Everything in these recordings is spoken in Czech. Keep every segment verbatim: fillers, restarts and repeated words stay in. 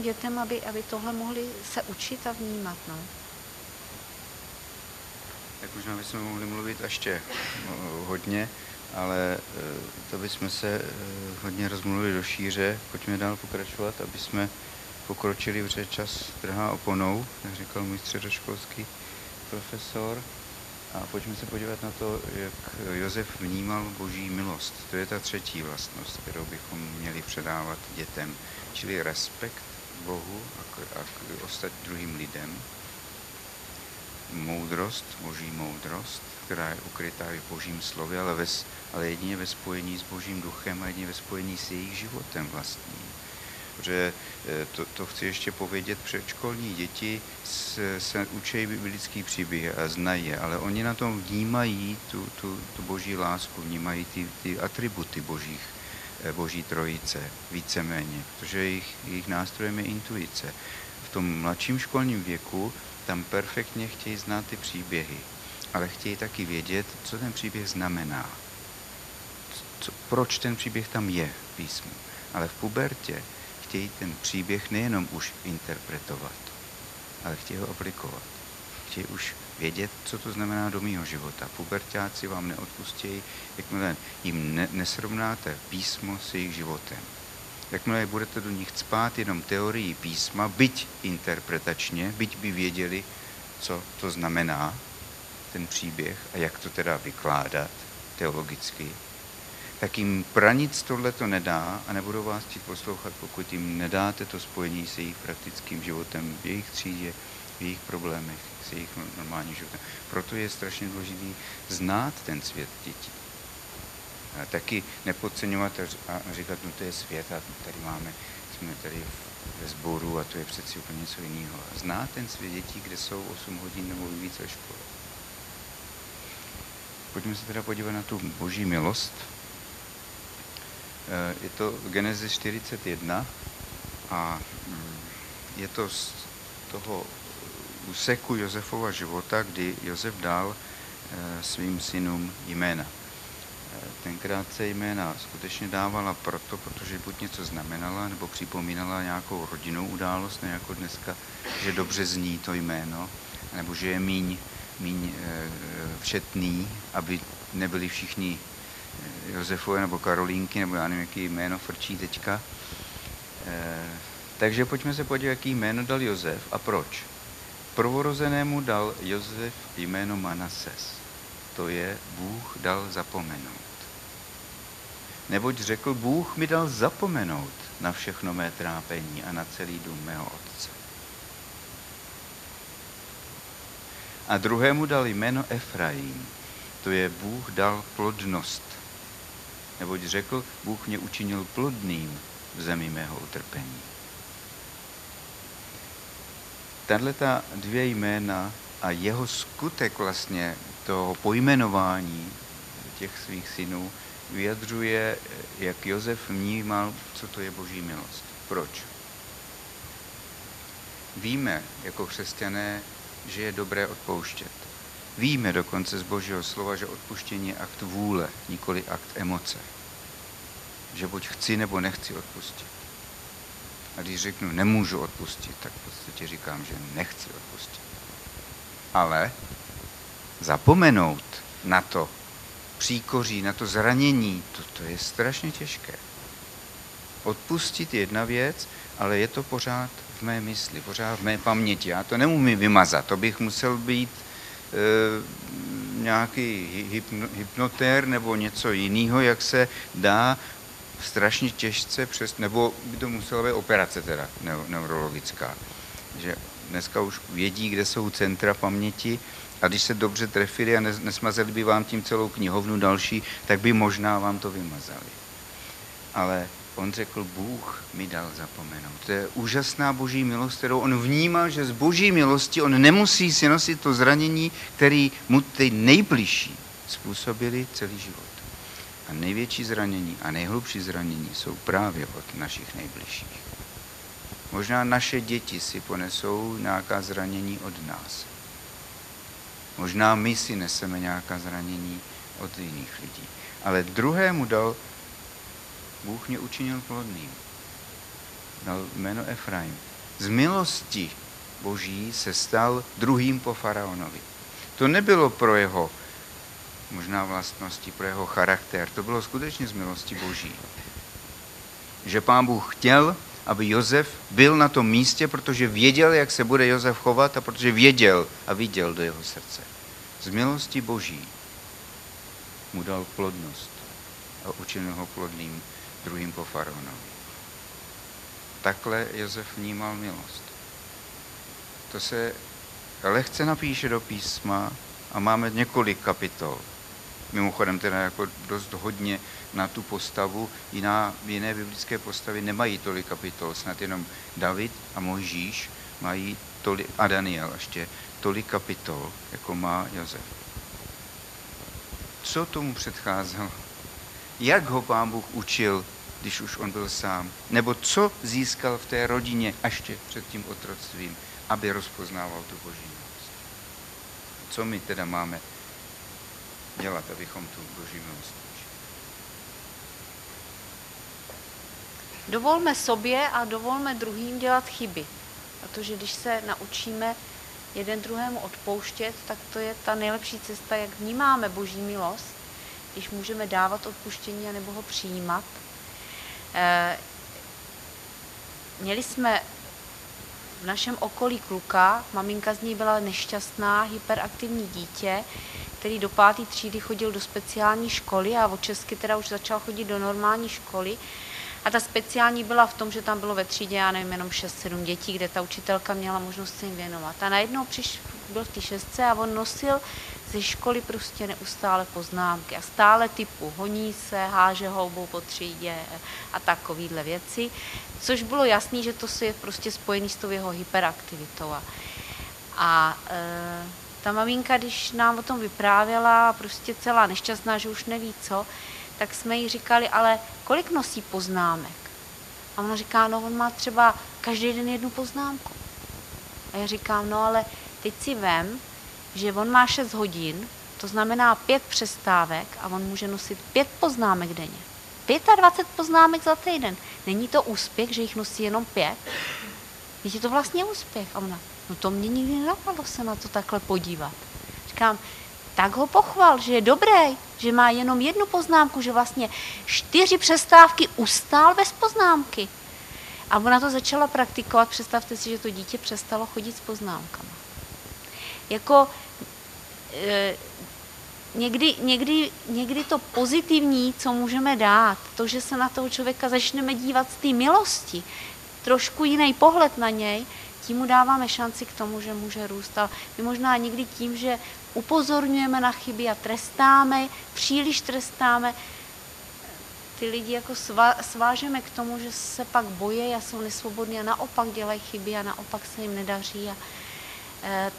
dětem, aby, aby tohle mohli se učit a vnímat. No. Tak možná bychom mohli mluvit ještě hodně, ale to bychom se hodně rozmluvili do šíře. Pojďme dál pokračovat, aby jsme pokročili, protože čas trhá oponou, jak říkal můj středoškolský profesor. A pojďme se podívat na to, jak Josef vnímal boží milost. To je ta třetí vlastnost, kterou bychom měli předávat dětem, čili respekt k Bohu a k, a k ostat druhým lidem. Moudrost, boží moudrost, která je ukrytá v božím slově, ale, ve, ale jedině ve spojení s božím duchem a jedině ve spojení s jejich životem vlastním. Protože to, to chci ještě povědět, předškolní děti se, se učí biblický příběh a znají je, ale oni na tom vnímají tu, tu, tu boží lásku, vnímají ty, ty atributy božích, boží trojice víceméně, protože jejich, jejich nástrojem je intuice. V tom mladším školním věku tam perfektně chtějí znát ty příběhy, ale chtějí taky vědět, co ten příběh znamená. Co, proč ten příběh tam je v písmu. Ale v pubertě chtějí ten příběh nejenom už interpretovat, ale chtějí ho aplikovat. Chtějí už vědět, co to znamená do mýho života. Puberťáci vám neodpustí, jakmile jim ne, nesrovnáte písmo s jejich životem. Jakmile budete do nich cpát jenom teorii písma, byť interpretačně, byť by věděli, co to znamená, ten příběh a jak to teda vykládat teologicky, tak jim pranic tohle to nedá a nebudou vás chtít poslouchat, pokud jim nedáte to spojení s jejich praktickým životem, v jejich třídě, v jejich problémech, s jejich normálním životem. Proto je strašně důležité znát ten svět dětí. A taky nepodceňovat a říkat, no to je svět a tady máme, jsme tady ve sboru a to je přeci úplně něco jiného. A znát ten svět dětí, kde jsou osm hodin nebo více ve škole. Pojďme se teda podívat na tu boží milost. Je to Genesis čtyřicet jedna a je to z toho úseku Josefova života, kdy Josef dal svým synům jména. Tenkrát se jména skutečně dávala proto, protože buď něco znamenala, nebo připomínala nějakou rodinnou událost, ne jako dneska, že dobře zní to jméno, nebo že je míň, míň včetný, aby nebyli všichni Josefové nebo Karolínky, nebo já nevím, jaký jméno frčí teďka. E, takže pojďme se podívat, jaký jméno dal Josef a proč. Prvorozenému dal Josef jméno Manases. To je Bůh dal zapomenout. Neboť řekl, Bůh mi dal zapomenout na všechno mé trápení a na celý dům mého otce. A druhému dal jméno Efraim. To je Bůh dal plodnost. Neboť řekl, Bůh mě učinil plodným v zemi mého utrpení. Tato dvě jména a jeho skutek vlastně toho pojmenování těch svých synů vyjadřuje, jak Josef vnímal, co to je boží milost. Proč? Víme jako křesťané, že je dobré odpouštět. Víme dokonce z božího slova, že odpuštění je akt vůle, nikoli akt emoce. Že buď chci, nebo nechci odpustit. A když řeknu nemůžu odpustit, tak v podstatě říkám, že nechci odpustit. Ale zapomenout na to příkoří, na to zranění, to, to je strašně těžké. Odpustit je jedna věc, ale je to pořád v mé mysli, pořád v mé paměti. Já to neumím vymazat, to bych musel být e, nějaký hypno, hypnotér nebo něco jiného, jak se dá strašně těžce přes, nebo by to musela být operace teda neurologická. Že dneska už vědí, kde jsou centra paměti a když se dobře trefili a nesmazali by vám tím celou knihovnu další, tak by možná vám to vymazali. Ale on řekl, Bůh mi dal zapomenout. To je úžasná boží milost, kterou on vnímal, že z boží milosti on nemusí si nosit to zranění, který mu ty nejbližší způsobili celý život. A největší zranění a nejhlubší zranění jsou právě od našich nejbližších. Možná naše děti si ponesou nějaká zranění od nás. Možná my si neseme nějaká zranění od jiných lidí. Ale druhému dal, Bůh mě učinil plodným. Dal jméno Efraim. z milosti Boží se stal druhým po faraonovi. To nebylo pro jeho možná vlastnosti, pro jeho charakter, to bylo skutečně z milosti Boží. Že Pán Bůh chtěl, aby Josef byl na tom místě, protože věděl, jak se bude Josef chovat a protože věděl a viděl do jeho srdce. Z milosti Boží mu dal plodnost a učinil ho plodným druhým po faraonovi. Takhle Josef vnímal milost. To se lehce napíše do písma a máme několik kapitol. Mimochodem teda jako dost hodně na tu postavu, jiná, jiné biblické postavy nemají tolik kapitol, snad jenom David a Mojžíš mají tolik, a Daniel ještě tolik kapitol, jako má Josef. Co tomu předcházelo? Jak ho Pán Bůh učil, když už on byl sám? Nebo co získal v té rodině ještě před tím otroctvím, aby rozpoznával tu Boží milost? Co my teda máme dělat, abychom tu Boží milost učili? Dovolme sobě a dovolme druhým dělat chyby. Protože když se naučíme jeden druhému odpouštět, tak to je ta nejlepší cesta, jak vnímáme Boží milost, když můžeme dávat odpuštění nebo ho přijímat. E, měli jsme v našem okolí kluka, maminka z něj byla nešťastná, hyperaktivní dítě, který do páté třídy chodil do speciální školy a od česky teda už začal chodit do normální školy. A ta speciální byla v tom, že tam bylo ve třídě, já nevím, jenom šest sedm dětí, kde ta učitelka měla možnost se jim věnovat. A najednou přišel, byl v té šestce a on nosil ze školy prostě neustále poznámky. A stále typu honí se, háže houbou po třídě a takovýhle věci. Což bylo jasný, že to je prostě spojený s tou jeho hyperaktivitou. A, a e, ta maminka, když nám o tom vyprávěla, prostě celá nešťastná, že už neví co, tak jsme jí říkali, ale kolik nosí poznámek? A ona říká, no on má třeba každý den jednu poznámku. A já říkám, no ale teď si vem, že on má šest hodin, to znamená pět přestávek a on může nosit pět poznámek denně. dvacet pět poznámek za týden. Není to úspěch, že jich nosí jenom pět? Je to vlastně úspěch. A ona, no to mě nikdy nenapadlo se na to takhle podívat. Říkám, tak ho pochval, že je dobrý, že má jenom jednu poznámku, že vlastně čtyři přestávky ustál bez poznámky. A ona to začala praktikovat, představte si, že to dítě přestalo chodit s poznámkama. Jako e, někdy, někdy, někdy to pozitivní, co můžeme dát, to, že se na toho člověka začneme dívat z té milosti, trošku jiný pohled na něj, tím mu dáváme šanci k tomu, že může růst. A my možná někdy tím, že upozorňujeme na chyby a trestáme, příliš trestáme, ty lidi jako svážeme k tomu, že se pak bojí a jsou nesvobodní a naopak dělají chyby a naopak se jim nedaří. A, e,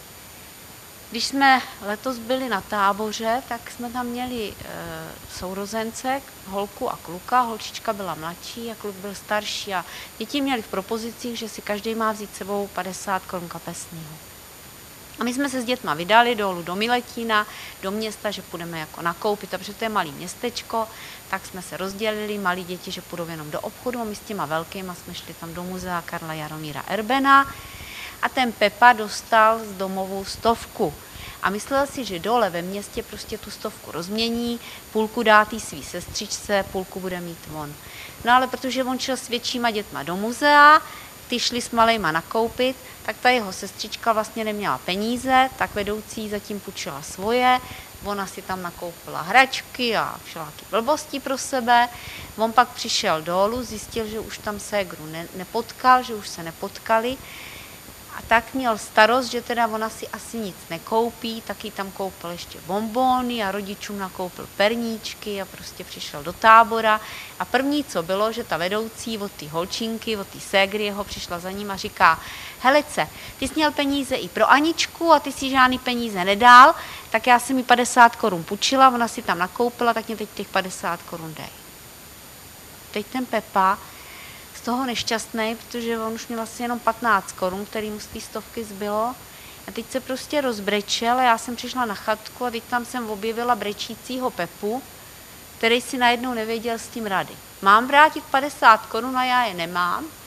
když jsme letos byli na táboře, tak jsme tam měli e, sourozence, holku a kluka. Holčička byla mladší a kluk byl starší a děti měli v propozicích, že si každý má vzít sebou padesát korun kapesného. A my jsme se s dětma vydali dolů do Miletína, do města, že půjdeme jako nakoupit, a protože to je malý městečko, tak jsme se rozdělili, malí děti, že půjdou jenom do obchodu, a my s těma velkýma jsme šli tam do muzea Karla Jaromíra Erbena a ten Pepa dostal z domovou stovku. A myslel si, že dole ve městě prostě tu stovku rozmění, půlku dá té svý sestřičce, půlku bude mít on. No ale protože on šel s většíma dětma do muzea, ty šli s malejma nakoupit, tak ta jeho sestřička vlastně neměla peníze, tak vedoucí zatím půjčila svoje, ona si tam nakoupila hračky a všelaké blbosti pro sebe. On pak přišel dolů, zjistil, že už tam ségru ne, nepotkal, že už se nepotkali. A tak měl starost, že teda ona si asi nic nekoupí, tak jí tam koupil ještě bonbóny a rodičům nakoupil perníčky a prostě přišel do tábora. A první, co bylo, že ta vedoucí od té holčinky, od té ségry jeho přišla za ním a říká, Helice, ty jsi měl peníze i pro Aničku a ty si žádný peníze nedal, tak já jsem mi padesát korun půjčila, ona si tam nakoupila, tak mě teď těch padesát korun dej. Teď ten Pepa z toho nešťastný, protože on už měl asi jenom patnáct korun, který mu z té stovky zbylo. A teď se prostě rozbrečel a já jsem přišla na chatku a teď tam jsem objevila brečícího Pepu, který si najednou nevěděl s tím rady. Mám vrátit padesát korun a já je nemám.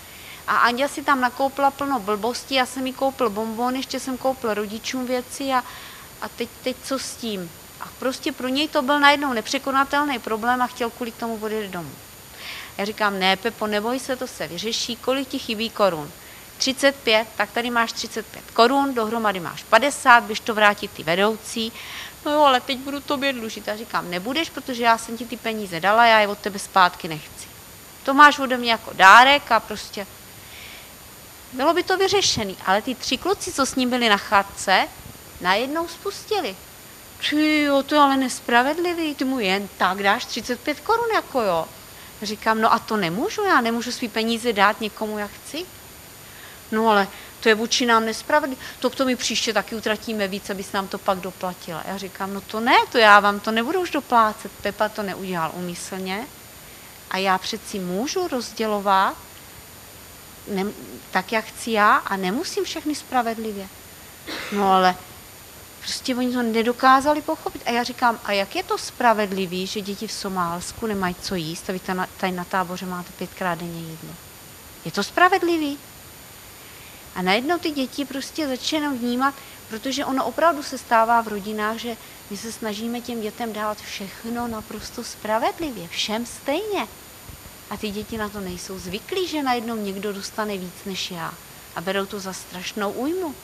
A Anďa si tam nakoupila plno blbostí, já jsem jí koupil bonbon, ještě jsem koupil rodičům věci a, a teď, teď co s tím? A prostě pro něj to byl najednou nepřekonatelný problém a chtěl kvůli tomu odjet domů. Já říkám, ne, Pepo, neboj se, to se vyřeší, kolik ti chybí korun? třicet pět, tak tady máš třicet pět korun, dohromady máš padesát, běž to vrátit ty vedoucí. No jo, ale teď budu tobě dlužit. Já říkám, nebudeš, protože já jsem ti ty peníze dala, já je od tebe zpátky nechci. To máš ode mě jako dárek a prostě bylo by to vyřešený. Ale ty tři kluci, co s ním byli na chatce, najednou spustili. Ty jo, to je ale nespravedlivý, ty mu jen tak dáš třicet pět korun, jako jo. Říkám, no a to nemůžu, já nemůžu svý peníze dát někomu, jak chci. No ale to je vůči nám nespravedlivé, to k tomu příště taky utratíme víc, abys nám to pak doplatila. Já říkám, no to ne, to já vám to nebudu už doplácet, Pepa to neudělal úmyslně a já přeci můžu rozdělovat ne, tak, jak chci já a nemusím všechny spravedlivě. No ale prostě oni to nedokázali pochopit. A já říkám, a jak je to spravedlivý, že děti v Somálsku nemají co jíst a vy tady na táboře máte pětkrát denně jídlo? Je to spravedlivý? A najednou ty děti prostě začínají vnímat, protože ono opravdu se stává v rodinách, že my se snažíme těm dětem dávat všechno naprosto spravedlivě, všem stejně. A ty děti na to nejsou zvyklí, že najednou někdo dostane víc než já. A berou to za strašnou újmu.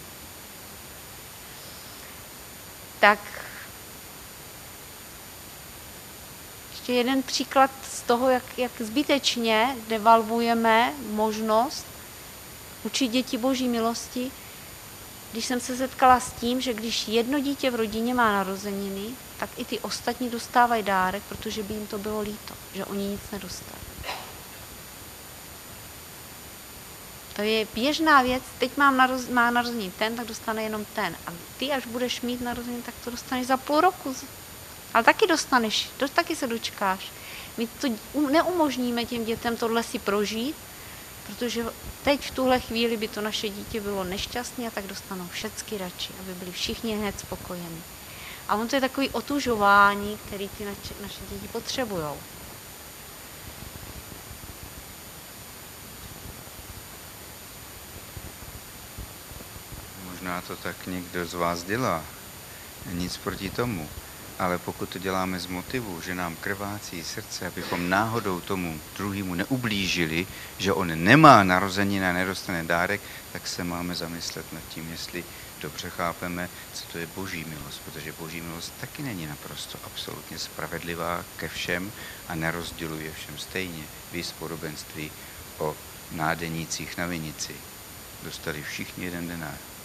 Tak ještě jeden příklad z toho, jak, jak zbytečně devalvujeme možnost učit děti Boží milosti, když jsem se setkala s tím, že když jedno dítě v rodině má narozeniny, tak i ty ostatní dostávají dárek, protože by jim to bylo líto, že oni nic nedostali. To je běžná věc, teď mám naroz, má narozeniny ten, tak dostane jenom ten. A ty, až budeš mít narozeniny, tak to dostaneš za půl roku. Ale taky dostaneš, do, taky se dočkáš. My to neumožníme těm dětem tohle si prožít, protože teď v tuhle chvíli by to naše dítě bylo nešťastné a tak dostanou všecky radši, aby byli všichni hned spokojení. A on to je takový otužování, který ty naše, naše děti potřebujou. Možná to tak někdo z vás dělá, nic proti tomu, ale pokud to děláme z motivu, že nám krvácí srdce, abychom náhodou tomu druhému neublížili, že on nemá narozeniny a nedostane dárek, tak se máme zamyslet nad tím, jestli dobře chápeme, co to je Boží milost, protože Boží milost taky není naprosto absolutně spravedlivá ke všem a nerozděluje všem stejně. Viz podobenství o nádenících na vinici. Dostali všichni jeden denár.